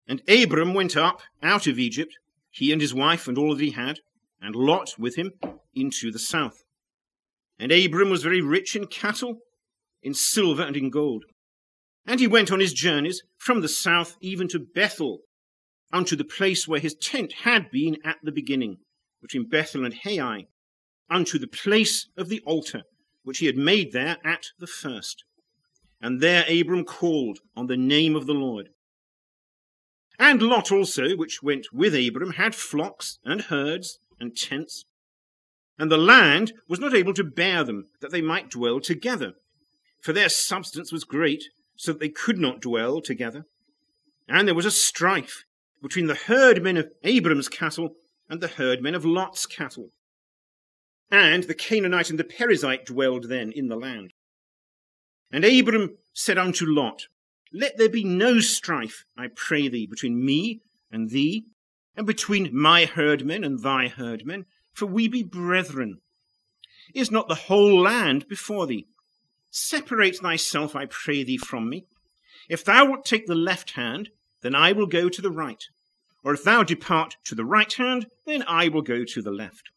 And Abram went up out of Egypt, he and his wife and all that he had, and Lot with him, into the south. And Abram was very rich in cattle, in silver and in gold. And he went on his journeys from the south even to Bethel, unto the place where his tent had been at the beginning, between Bethel and Hai, unto the place of the altar, which he had made there at the first. And there Abram called on the name of the Lord. And Lot also, which went with Abram, had flocks and herds and tents. And the land was not able to bear them, that they might dwell together. For their substance was great, so that they could not dwell together. And there was a strife between the herdmen of Abram's cattle and the herdmen of Lot's cattle. And the Canaanite and the Perizzite dwelled then in the land. And Abram said unto Lot, Let there be no strife, I pray thee, between me and thee, and between my herdmen and thy herdmen, for we be brethren. Is not the whole land before thee? Separate thyself, I pray thee, from me. If thou wilt take the left hand, then I will go to the right. Or if thou depart to the right hand, then I will go to the left.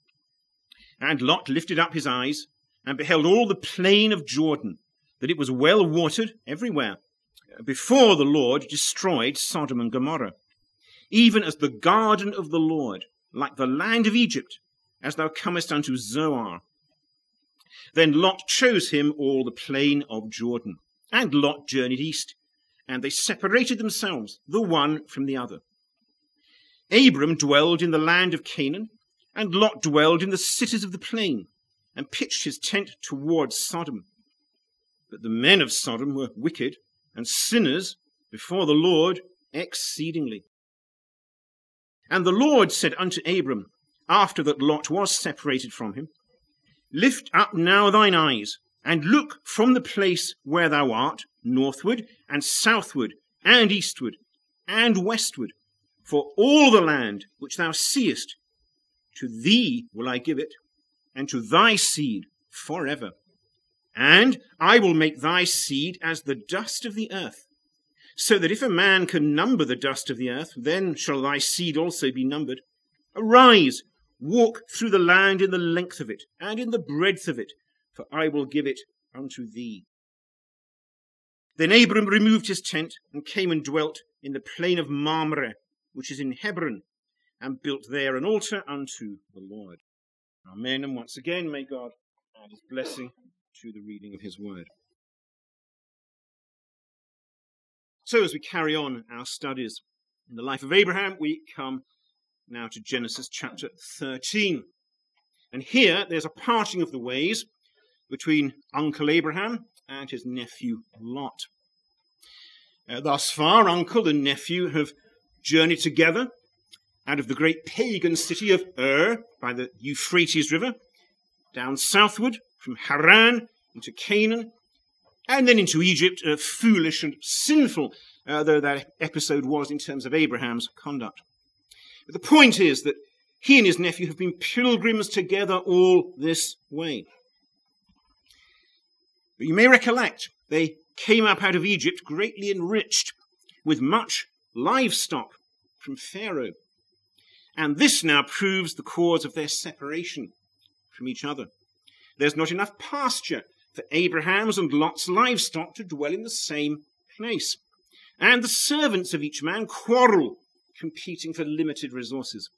And Lot lifted up his eyes, and beheld all the plain of Jordan, that it was well watered everywhere, before the Lord destroyed Sodom and Gomorrah, even as the garden of the Lord, like the land of Egypt, as thou comest unto Zoar. Then Lot chose him all the plain of Jordan, and Lot journeyed east, and they separated themselves, the one from the other. Abram dwelled in the land of Canaan, and Lot dwelled in the cities of the plain, and pitched his tent towards Sodom. But the men of Sodom were wicked and sinners before the Lord exceedingly. And the Lord said unto Abram, after that Lot was separated from him, Lift up now thine eyes, and look from the place where thou art, northward and southward and eastward and westward, for all the land which thou seest, to thee will I give it, and to thy seed forever. And I will make thy seed as the dust of the earth, so that if a man can number the dust of the earth, then shall thy seed also be numbered. Arise, walk through the land in the length of it, and in the breadth of it, for I will give it unto thee. Then Abram removed his tent, and came and dwelt in the plain of Mamre, which is in Hebron, and built there an altar unto the Lord. Amen. And once again, may God add his blessing to the reading of his word. So as we carry on our studies in the life of Abraham, we come now to Genesis chapter 13. And here there's a parting of the ways between Uncle Abraham and his nephew Lot. Thus far, uncle and nephew have journeyed together out of the great pagan city of Ur by the Euphrates River, down southward from Haran into Canaan, and then into Egypt, foolish and sinful, though that episode was in terms of Abraham's conduct. But the point is that he and his nephew have been pilgrims together all this way. But you may recollect, they came up out of Egypt greatly enriched with much livestock from Pharaoh. And this now proves the cause of their separation from each other. There's not enough pasture for Abraham's and Lot's livestock to dwell in the same place. And the servants of each man quarrel, competing for limited resources.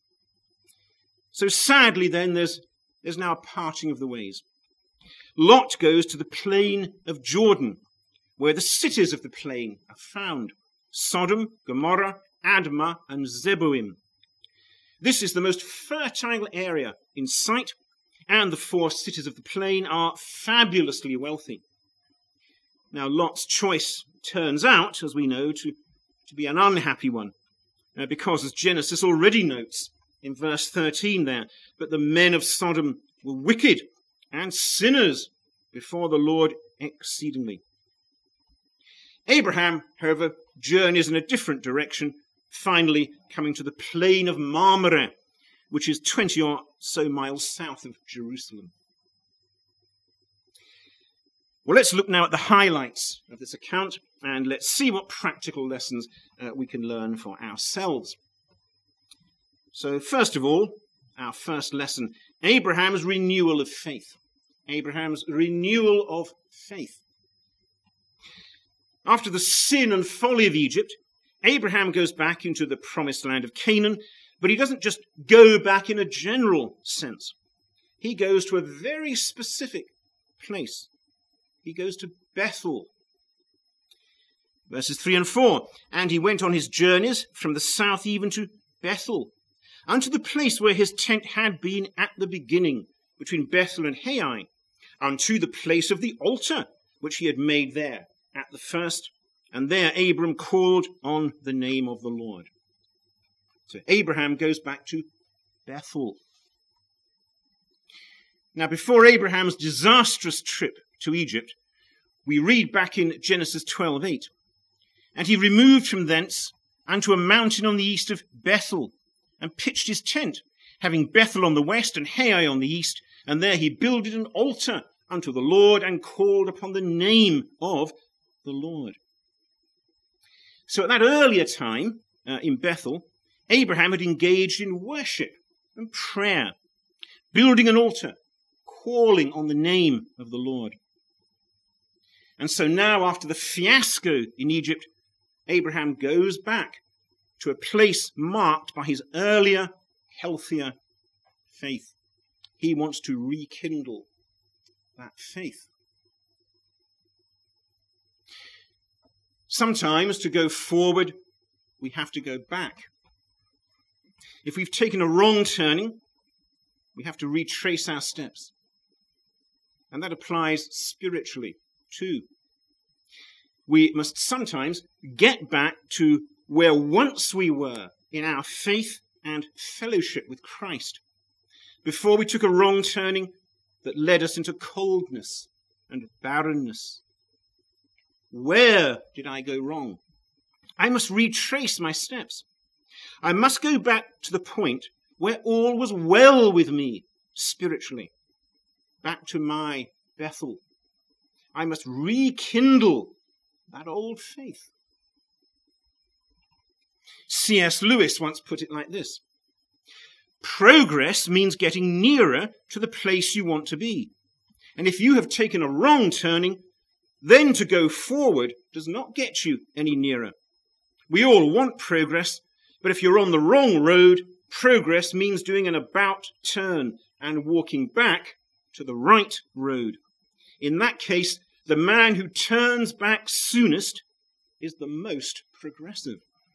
So sadly then, there's now a parting of the ways. Lot goes to the plain of Jordan, where the cities of the plain are found: Sodom, Gomorrah, Admah, and Zeboim. This is the most fertile area in sight, and the four cities of the plain are fabulously wealthy. Now, Lot's choice turns out, as we know, to be an unhappy one, because, as Genesis already notes in verse 13 there, but the men of Sodom were wicked and sinners before the Lord exceedingly. Abraham, however, journeys in a different direction, finally coming to the plain of Mamre, which is 20 or so miles south of Jerusalem. Well, let's look now at the highlights of this account, and let's see what practical lessons we can learn for ourselves. So first of all, our first lesson, Abraham's renewal of faith. Abraham's renewal of faith. After the sin and folly of Egypt, Abraham goes back into the promised land of Canaan, but he doesn't just go back in a general sense. He goes to a very specific place. He goes to Bethel. Verses 3 and 4, and he went on his journeys from the south even to Bethel, unto the place where his tent had been at the beginning, between Bethel and Hai, unto the place of the altar which he had made there at the first, and there Abram called on the name of the Lord. So Abraham goes back to Bethel. Now, before Abraham's disastrous trip to Egypt, we read back in Genesis 12:8, and he removed from thence unto a mountain on the east of Bethel, and pitched his tent, having Bethel on the west and Hai on the east, and there he builded an altar unto the Lord, and called upon the name of the Lord. So at that earlier time in Bethel, Abraham had engaged in worship and prayer, building an altar, calling on the name of the Lord. And so now, after the fiasco in Egypt, Abraham goes back to a place marked by his earlier, healthier faith. He wants to rekindle that faith. Sometimes to go forward, we have to go back. If we've taken a wrong turning, we have to retrace our steps. And that applies spiritually too. We must sometimes get back to where once we were in our faith and fellowship with Christ, before we took a wrong turning that led us into coldness and barrenness. Where did I go wrong? I must retrace my steps. I must go back to the point where all was well with me spiritually, back to my Bethel. I must rekindle that old faith. C.S. Lewis once put it like this: progress means getting nearer to the place you want to be. And if you have taken a wrong turning, then to go forward does not get you any nearer. We all want progress, but if you're on the wrong road, progress means doing an about turn and walking back to the right road. In that case, the man who turns back soonest is the most progressive.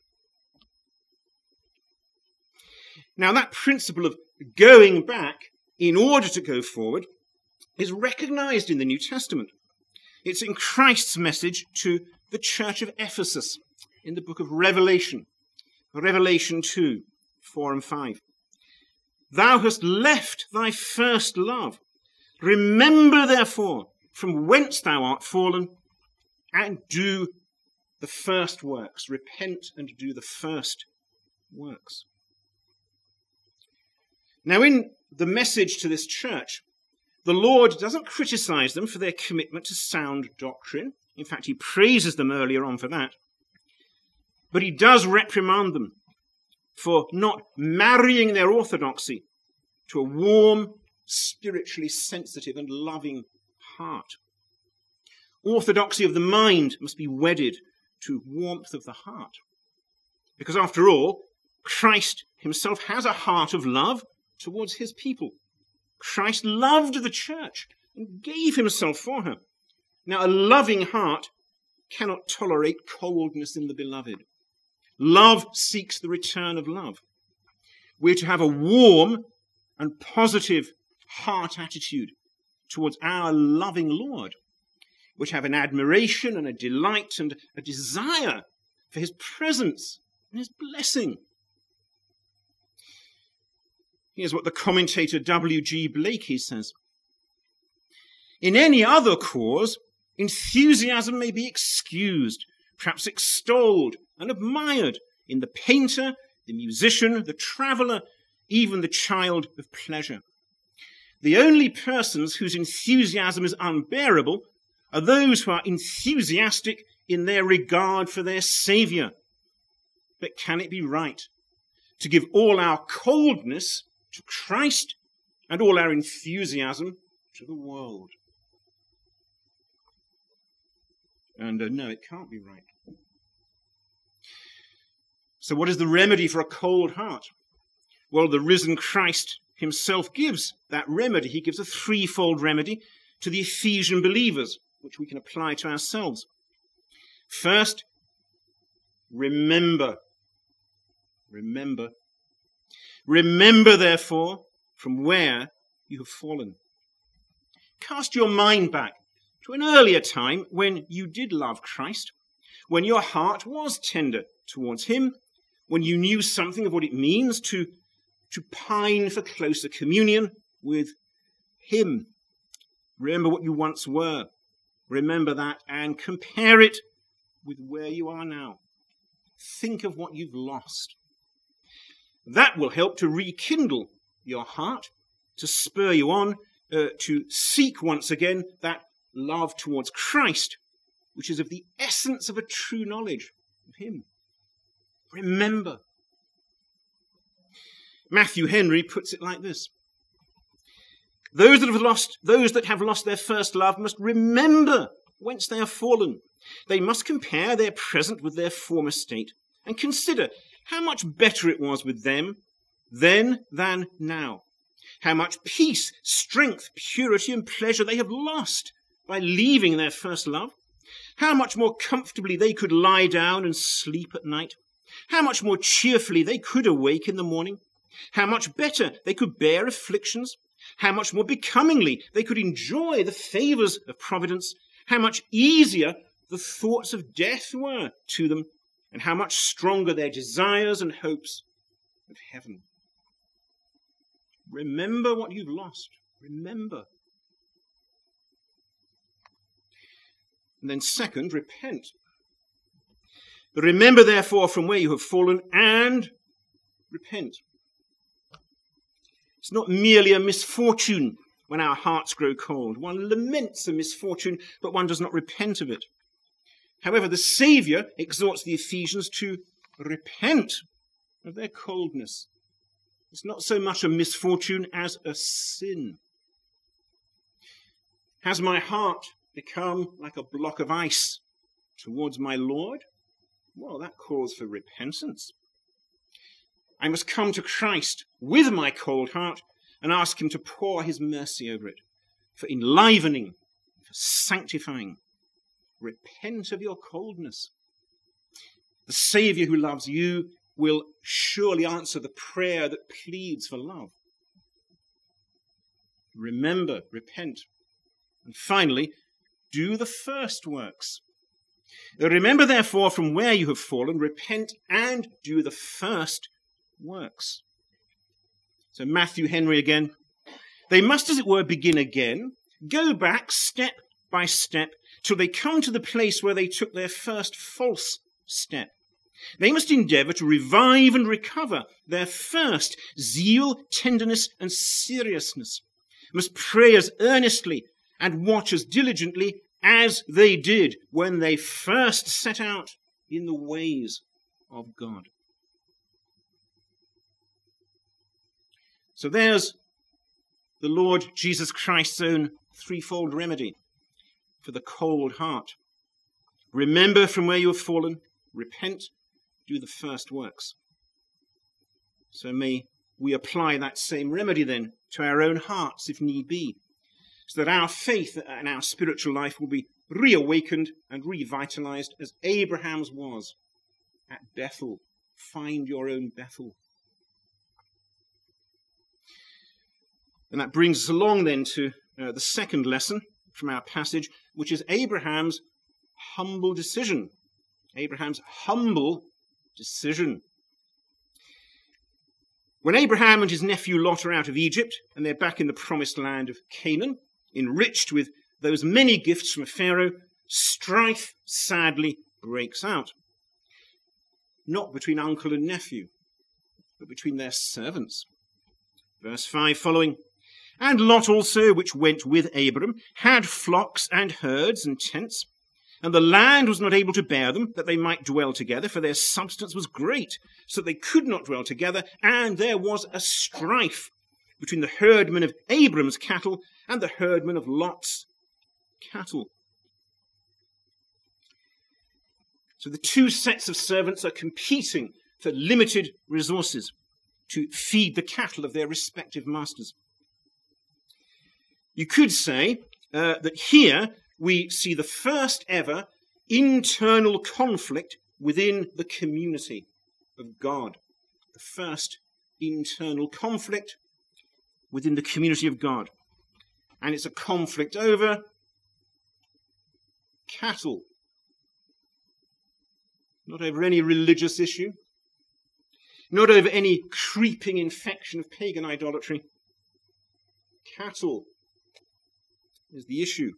Now, that principle of going back in order to go forward is recognized in the New Testament. It's in Christ's message to the church of Ephesus in the book of Revelation, Revelation 2, 4 and 5. Thou hast left thy first love. Remember, therefore, from whence thou art fallen, and do the first works. Repent and do the first works. Now, in the message to this church, the Lord doesn't criticize them for their commitment to sound doctrine. In fact, he praises them earlier on for that. But he does reprimand them for not marrying their orthodoxy to a warm, spiritually sensitive and loving heart. Orthodoxy of the mind must be wedded to warmth of the heart. Because after all, Christ himself has a heart of love towards his people. Christ loved the church and gave himself for her. Now, a loving heart cannot tolerate coldness in the beloved. Love seeks the return of love. We're to have a warm and positive heart attitude towards our loving Lord, which have an admiration and a delight and a desire for his presence and his blessing. Here's what the commentator W.G. Blakey says. In any other cause, enthusiasm may be excused, perhaps extolled and admired in the painter, the musician, the traveller, even the child of pleasure. The only persons whose enthusiasm is unbearable are those who are enthusiastic in their regard for their Saviour. But can it be right to give all our coldness to Christ and all our enthusiasm to the world? And no, it can't be right. So what is the remedy for a cold heart? Well, the risen Christ himself gives that remedy. He gives a threefold remedy to the Ephesian believers, which we can apply to ourselves. First, remember. Remember. Remember, therefore, from where you have fallen. Cast your mind back to an earlier time when you did love Christ, when your heart was tender towards him, when you knew something of what it means to pine for closer communion with him. Remember what you once were. Remember that and compare it with where you are now. Think of what you've lost. That will help to rekindle your heart, to spur you on, to seek once again that love towards Christ, which is of the essence of a true knowledge of him. Remember. Matthew Henry puts it like this: those that have lost their first love must remember whence they have fallen. They must compare their present with their former state and consider how much better it was with them then than now. How much peace, strength, purity, and pleasure they have lost by leaving their first love. How much more comfortably they could lie down and sleep at night. How much more cheerfully they could awake in the morning. How much better they could bear afflictions. How much more becomingly they could enjoy the favours of providence. How much easier the thoughts of death were to them, and how much stronger their desires and hopes of heaven. Remember what you've lost. Remember. And then second, repent. Remember, therefore, from where you have fallen and repent. It's not merely a misfortune when our hearts grow cold. One laments a misfortune, but one does not repent of it. However, the Saviour exhorts the Ephesians to repent of their coldness. It's not so much a misfortune as a sin. Has my heart become like a block of ice towards my Lord? Well, that calls for repentance. I must come to Christ with my cold heart and ask him to pour his mercy over it, for enlivening, for sanctifying. Repent of your coldness. The Saviour who loves you will surely answer the prayer that pleads for love. Remember, repent. And finally, do the first works. Remember, therefore, from where you have fallen, repent and do the first works. So Matthew Henry again. They must, as it were, begin again, go back step by step till they come to the place where they took their first false step. They must endeavour to revive and recover their first zeal, tenderness, and seriousness. Must pray as earnestly and watch as diligently as they did when they first set out in the ways of God. So there's the Lord Jesus Christ's own threefold remedy for the cold heart. Remember from where you have fallen, repent, do the first works. So may we apply that same remedy then to our own hearts if need be, so that our faith and our spiritual life will be reawakened and revitalized as Abraham's was at Bethel. Find your own Bethel. And that brings us along then to the second lesson from our passage, which is Abraham's humble decision. Abraham's humble decision. When Abraham and his nephew Lot are out of Egypt and they're back in the promised land of Canaan, enriched with those many gifts from Pharaoh, strife sadly breaks out. Not between uncle and nephew, but between their servants. Verse 5 following, And Lot also, which went with Abram, had flocks and herds and tents, and the land was not able to bear them, that they might dwell together, for their substance was great, so that they could not dwell together, and there was a strife between the herdmen of Abram's cattle and the herdmen of Lot's cattle. So the two sets of servants are competing for limited resources to feed the cattle of their respective masters. You could say that here we see the first ever internal conflict within the community of God. The first internal conflict within the community of God. And it's a conflict over cattle. Not over any religious issue. Not over any creeping infection of pagan idolatry. Cattle is the issue.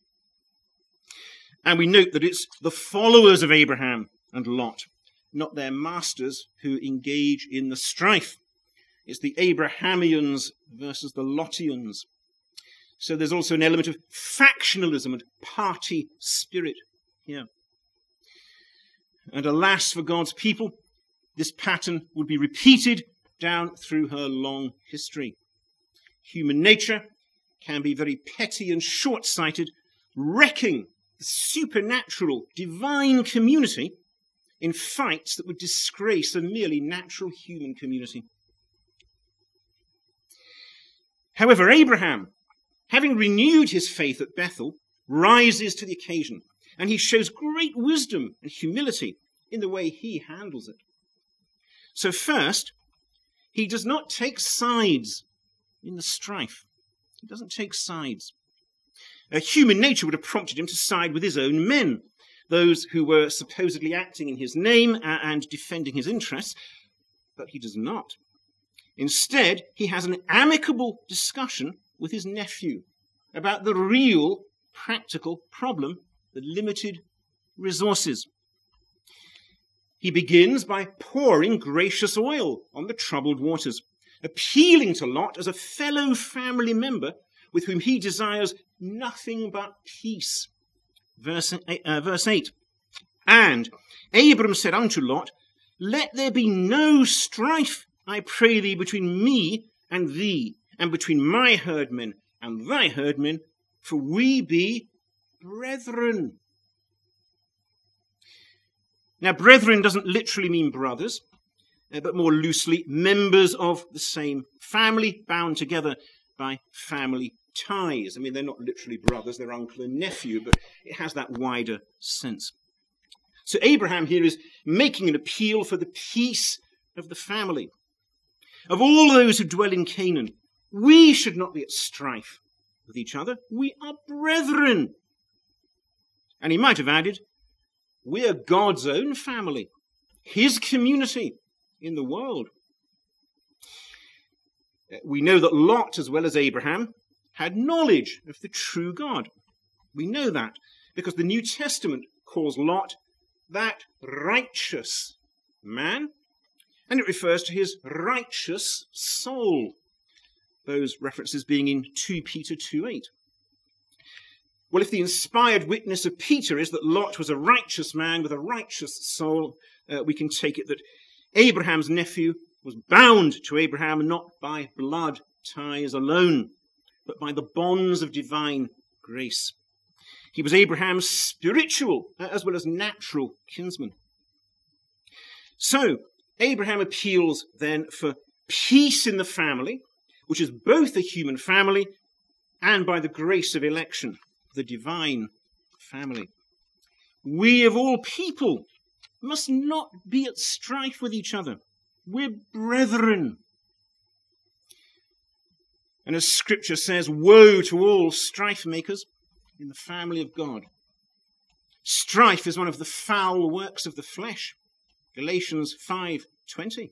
And we note that it's the followers of Abraham and Lot, not their masters, who engage in the strife. It's the Abrahamians versus the Lotians. So there's also an element of factionalism and party spirit here. And alas for God's people, this pattern would be repeated down through her long history. Human nature can be very petty and short-sighted, wrecking the supernatural, divine community in fights that would disgrace a merely natural human community. However, Abraham, having renewed his faith at Bethel, rises to the occasion, and he shows great wisdom and humility in the way he handles it. So first, he does not take sides in the strife. He doesn't take sides. Human nature would have prompted him to side with his own men, those who were supposedly acting in his name and defending his interests, but he does not. Instead, he has an amicable discussion with his nephew about the real practical problem, the limited resources. He begins by pouring gracious oil on the troubled waters, appealing to Lot as a fellow family member with whom he desires nothing but peace. Verse 8. And Abram said unto Lot, Let there be no strife, I pray thee, between me and thee, and between my herdmen and thy herdmen, for we be brethren. Now, brethren doesn't literally mean brothers, but more loosely, members of the same family, bound together by family ties. I mean, they're not literally brothers, they're uncle and nephew, but it has that wider sense. So Abraham here is making an appeal for the peace of the family. Of all those who dwell in Canaan, we should not be at strife with each other. We are brethren. And he might have added, we are God's own family, his community in the world. We know that Lot, as well as Abraham, had knowledge of the true God. We know that because the New Testament calls Lot that righteous man, and it refers to his righteous soul. Those references being in 2 Peter 2:8. Well, if the inspired witness of Peter is that Lot was a righteous man with a righteous soul, we can take it that Abraham's nephew was bound to Abraham not by blood ties alone, but by the bonds of divine grace. He was Abraham's spiritual as well as natural kinsman. So, Abraham appeals then for peace in the family, which is both a human family and by the grace of election, the divine family. We of all people must not be at strife with each other. We're brethren. And as Scripture says, woe to all strife makers in the family of God. Strife is one of the foul works of the flesh. Galatians 5:20.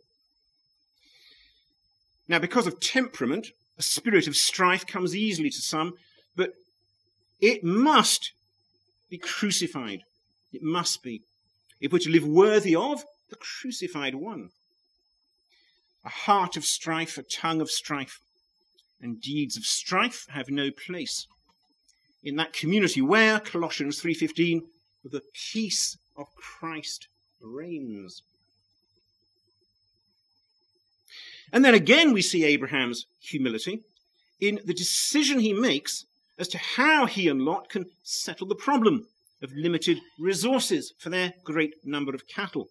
Now, because of temperament, a spirit of strife comes easily to some, but it must be crucified. It must be, if we're to live worthy of the crucified one. A heart of strife, a tongue of strife, and deeds of strife have no place in that community where, Colossians 3:15, the peace of Christ reigns. And then again we see Abraham's humility in the decision he makes as to how he and Lot can settle the problem of limited resources for their great number of cattle.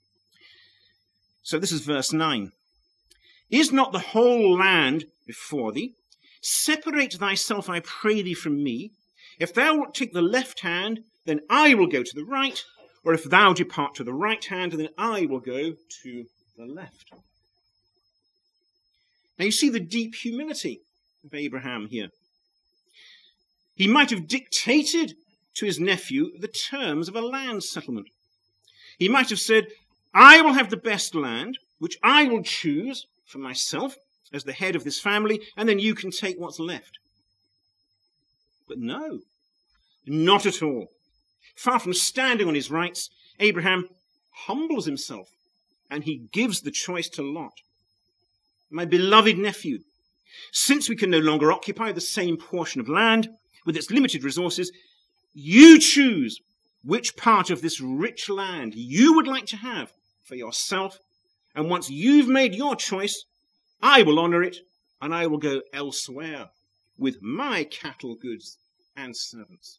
So this is verse 9. Is not the whole land before thee? Separate thyself, I pray thee, from me. If thou wilt take the left hand, then I will go to the right, or if thou depart to the right hand, then I will go to the left. Now you see the deep humility of Abraham here. He might have dictated to his nephew the terms of a land settlement. He might have said, I will have the best land, which I will choose for myself as the head of this family, and then you can take what's left. But no, not at all. Far from standing on his rights, Abraham humbles himself, and he gives the choice to Lot. My beloved nephew, since we can no longer occupy the same portion of land with its limited resources, you choose which part of this rich land you would like to have for yourself, and once you've made your choice, I will honor it, and I will go elsewhere with my cattle, goods, and servants.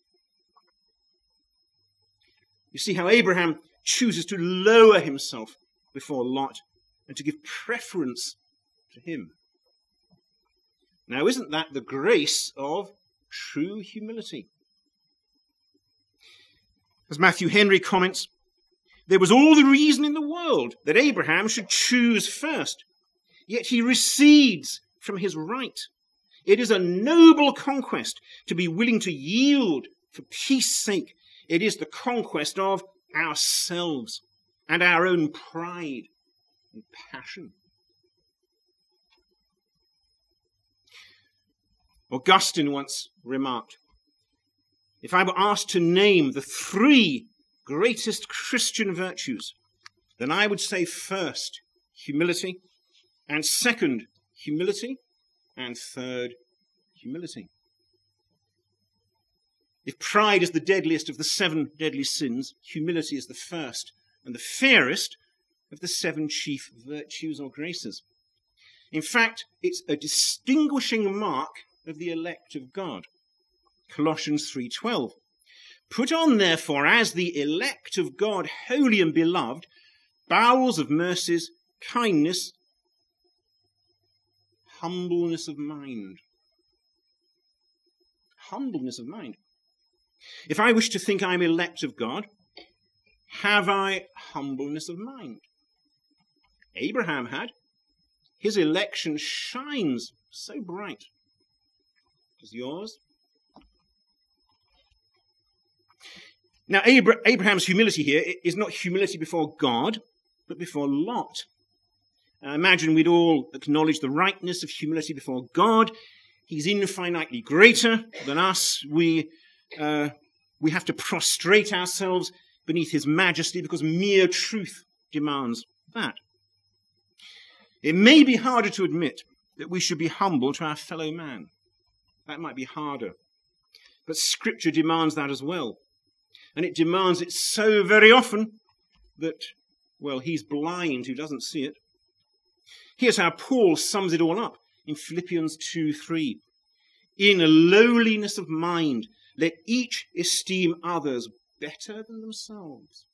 You see how Abraham chooses to lower himself before Lot and to give preference to him. Now, isn't that the grace of true humility? As Matthew Henry comments, there was all the reason in the world that Abraham should choose first, yet he recedes from his right. It is a noble conquest to be willing to yield for peace sake. It is the conquest of ourselves and our own pride and passion. Augustine once remarked, if I were asked to name the 3 greatest Christian virtues, then I would say first, humility, and second, humility, and third, humility. If pride is the deadliest of the 7 deadly sins, humility is the first and the fairest of the 7 chief virtues or graces. In fact, it's a distinguishing mark of the elect of God. Colossians 3:12. Put on, therefore, as the elect of God, holy and beloved, bowels of mercies, kindness, humbleness of mind. Humbleness of mind. If I wish to think I'm elect of God, have I humbleness of mind? Abraham had. His election shines so bright. Does yours? Now, Abraham's humility here is not humility before God, but before Lot. I imagine we'd all acknowledge the rightness of humility before God. He's infinitely greater than us. We have to prostrate ourselves beneath his majesty because mere truth demands that. It may be harder to admit that we should be humble to our fellow man. That might be harder. But Scripture demands that as well. And it demands it so very often that, well, he's blind who doesn't see it. Here's how Paul sums it all up in Philippians 2:3. In a lowliness of mind, let each esteem others better than themselves.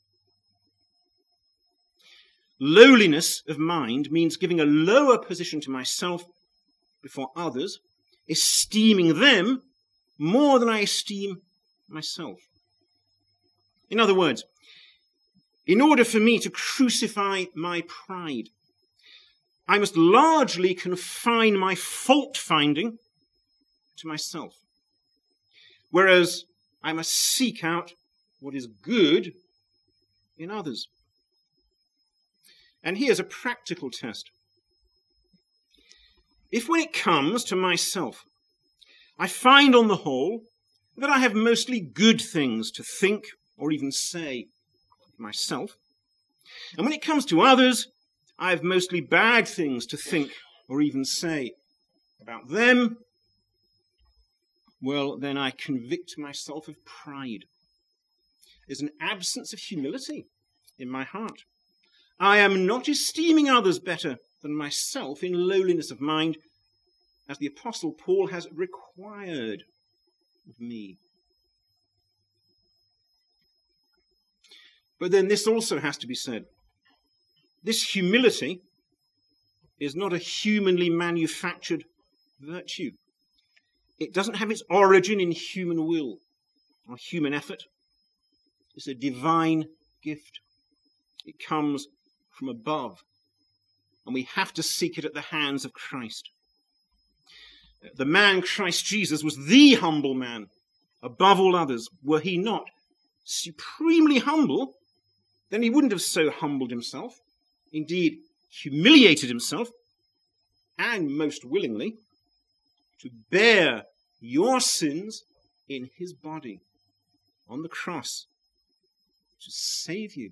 Lowliness of mind means giving a lower position to myself before others, esteeming them more than I esteem myself. In other words, in order for me to crucify my pride, I must largely confine my fault-finding to myself, whereas I must seek out what is good in others. And here's a practical test. If when it comes to myself, I find on the whole that I have mostly good things to think or even say of myself, and when it comes to others, I have mostly bad things to think or even say. about them, well, then I convict myself of pride. There's an absence of humility in my heart. I am not esteeming others better than myself in lowliness of mind, as the Apostle Paul has required of me. But then this also has to be said. This humility is not a humanly manufactured virtue. It doesn't have its origin in human will or human effort. It's a divine gift. It comes from above, and we have to seek it at the hands of Christ. The man Christ Jesus was the humble man above all others. Were he not supremely humble, then he wouldn't have so humbled himself, indeed humiliated himself, and most willingly, to bear your sins in his body on the cross to save you.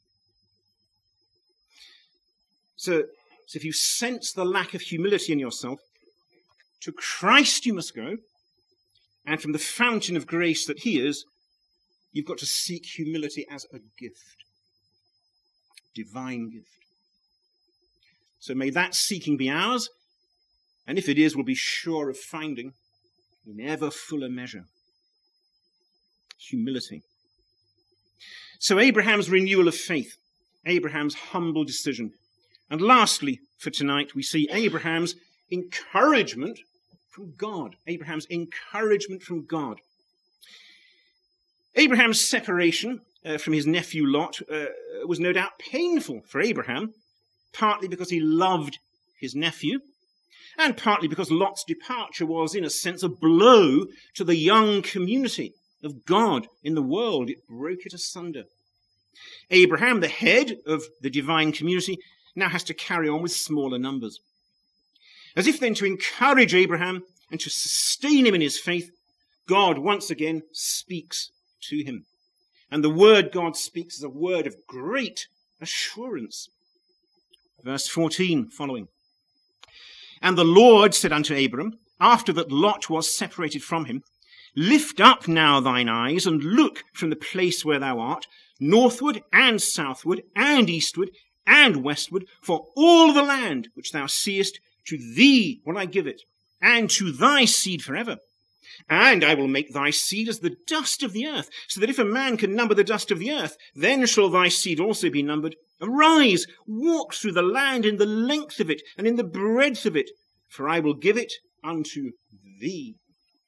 So if you sense the lack of humility in yourself, to Christ you must go, and from the fountain of grace that he is, you've got to seek humility as a gift, divine gift. So may that seeking be ours, and if it is, we'll be sure of finding in ever fuller measure humility. So Abraham's renewal of faith, Abraham's humble decision. And lastly, for tonight, we see Abraham's encouragement from God. Abraham's encouragement from God. Abraham's separation from his nephew Lot was no doubt painful for Abraham, partly because he loved his nephew, and partly because Lot's departure was, in a sense, a blow to the young community of God in the world. It broke it asunder. Abraham, the head of the divine community, now has to carry on with smaller numbers. As if then to encourage Abraham and to sustain him in his faith, God once again speaks to him. And the word God speaks is a word of great assurance. Verse 14 following. And the Lord said unto Abram, after that Lot was separated from him, lift up now thine eyes and look from the place where thou art, northward and southward and eastward and westward, for all the land which thou seest, to thee will I give it, and to thy seed forever. And I will make thy seed as the dust of the earth, so that if a man can number the dust of the earth, then shall thy seed also be numbered. Arise, walk through the land in the length of it, and in the breadth of it, for I will give it unto thee.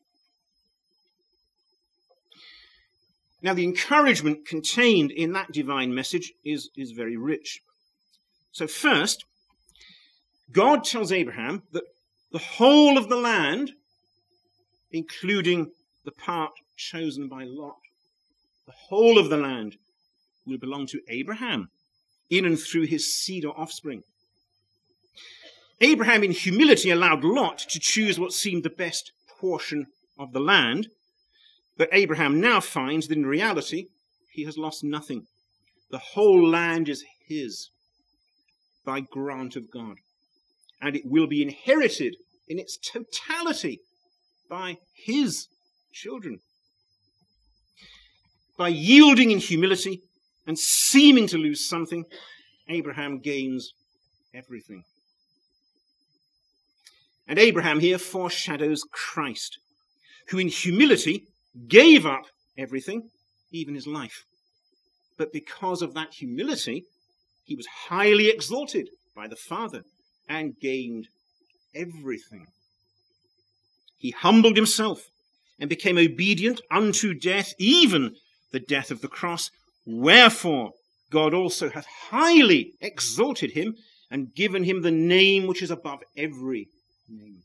Now, the encouragement contained in that divine message is very rich. So first, God tells Abraham that the whole of the land, including the part chosen by Lot, the whole of the land will belong to Abraham in and through his seed or offspring. Abraham in humility allowed Lot to choose what seemed the best portion of the land, but Abraham now finds that in reality he has lost nothing. The whole land is his by grant of God, and it will be inherited in its totality by his children. By yielding in humility and seeming to lose something, Abraham gains everything. And Abraham here foreshadows Christ, who in humility gave up everything, even his life. But because of that humility, he was highly exalted by the Father and gained everything. He humbled himself and became obedient unto death, even the death of the cross. Wherefore God also hath highly exalted him and given him the name which is above every name.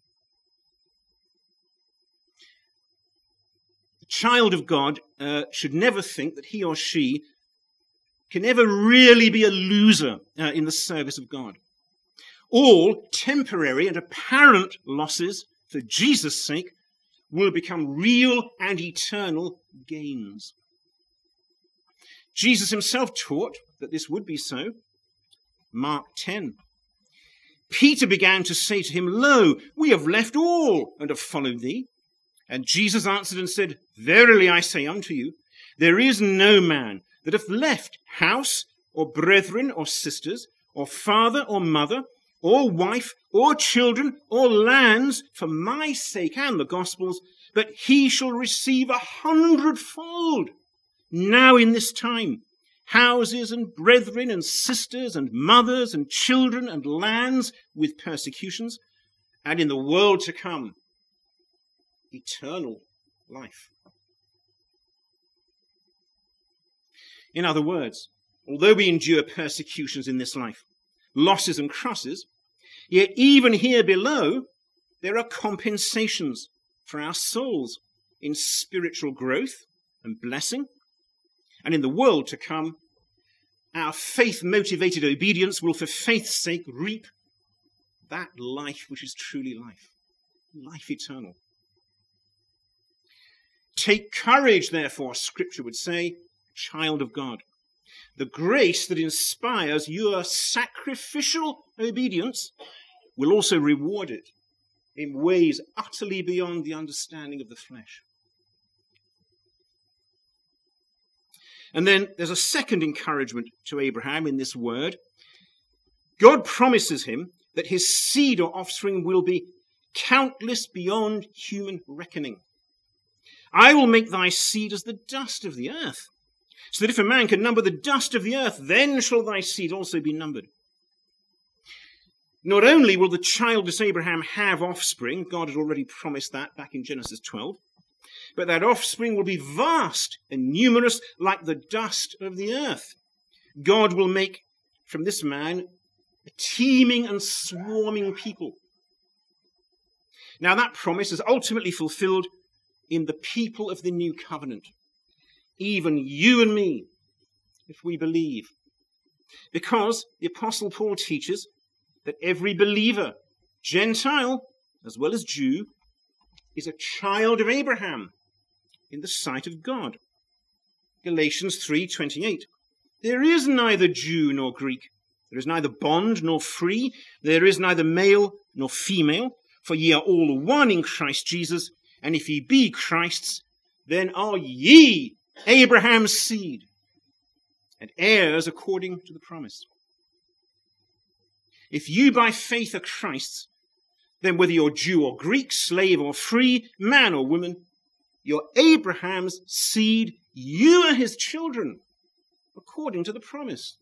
The child of God should never think that he or she can ever really be a loser in the service of God. All temporary and apparent losses for Jesus' sake will become real and eternal gains. Jesus himself taught that this would be so. Mark 10. Peter began to say to him, Lo, we have left all and have followed thee. And Jesus answered and said, Verily I say unto you, there is no man that hath left house or brethren or sisters or father or mother or wife or children or lands for my sake and the gospel's, but he shall receive 100-fold now in this time, houses and brethren and sisters and mothers and children and lands with persecutions, and in the world to come, eternal life. In other words, although we endure persecutions in this life, losses and crosses, yet even here below, there are compensations for our souls in spiritual growth and blessing. And in the world to come, our faith-motivated obedience will for faith's sake reap that life which is truly life, life eternal. Take courage, therefore, Scripture would say, child of God. The grace that inspires your sacrificial obedience will also reward it in ways utterly beyond the understanding of the flesh. And then there's a second encouragement to Abraham in this word. God promises him that his seed or offspring will be countless beyond human reckoning. I will make thy seed as the dust of the earth, so that if a man can number the dust of the earth, then shall thy seed also be numbered. Not only will the childless Abraham have offspring, God had already promised that back in Genesis 12, but that offspring will be vast and numerous like the dust of the earth. God will make from this man a teeming and swarming people. Now that promise is ultimately fulfilled in the people of the new covenant, even you and me, if we believe. Because the Apostle Paul teaches that every believer, Gentile as well as Jew, is a child of Abraham in the sight of God. Galatians 3:28. There is neither Jew nor Greek. There is neither bond nor free. There is neither male nor female. For ye are all one in Christ Jesus. And if ye be Christ's, then are ye Abraham's seed and heirs according to the promise. If you by faith are Christ's, then whether you're Jew or Greek, slave or free, man or woman, you're Abraham's seed, you are his children, according to the promise.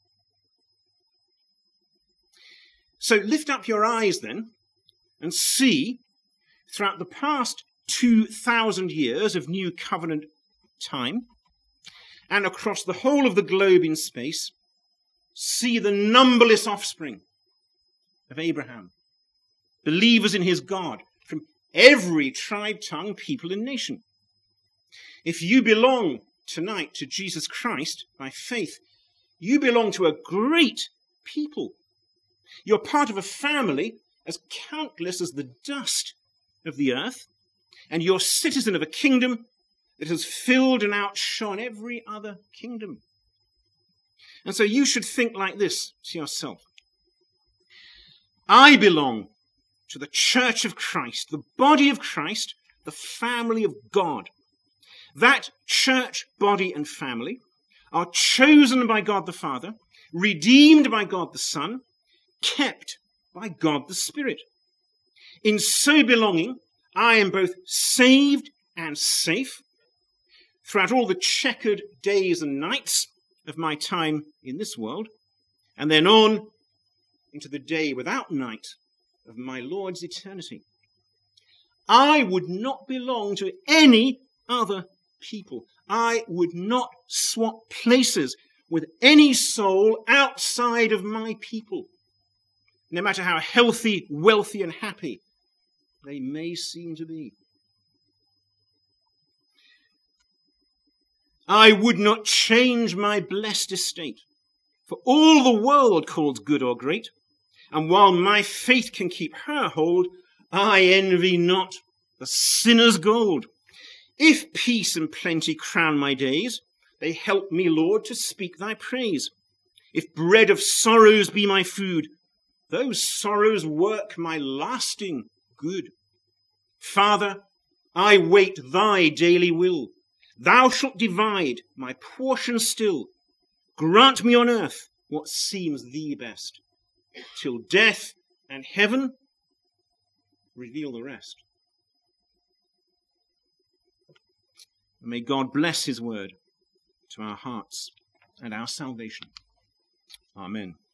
So lift up your eyes then and see throughout the past 2,000 years of new covenant time and across the whole of the globe in space, see the numberless offspring of Abraham, believers in his God from every tribe, tongue, people, and nation. If you belong tonight to Jesus Christ by faith, you belong to a great people. You're part of a family as countless as the dust of the earth, and you're citizen of a kingdom that has filled and outshone every other kingdom. And so you should think like this to yourself. I belong to the church of Christ, the body of Christ, the family of God. That church, body, and family are chosen by God the Father, redeemed by God the Son, kept by God the Spirit. In so belonging, I am both saved and safe throughout all the checkered days and nights of my time in this world, and then on into the day without night of my Lord's eternity. I would not belong to any other people. I would not swap places with any soul outside of my people, no matter how healthy, wealthy, and happy they may seem to be. I would not change my blessed estate for all the world calls good or great, and while my faith can keep her hold, I envy not the sinner's gold. If peace and plenty crown my days, they help me, Lord, to speak thy praise. If bread of sorrows be my food, Those sorrows work my lasting good. Father, I wait thy daily will. Thou shalt divide my portion still. Grant me on earth what seems thee best, till death and heaven reveal the rest. And may God bless his word to our hearts and our salvation. Amen.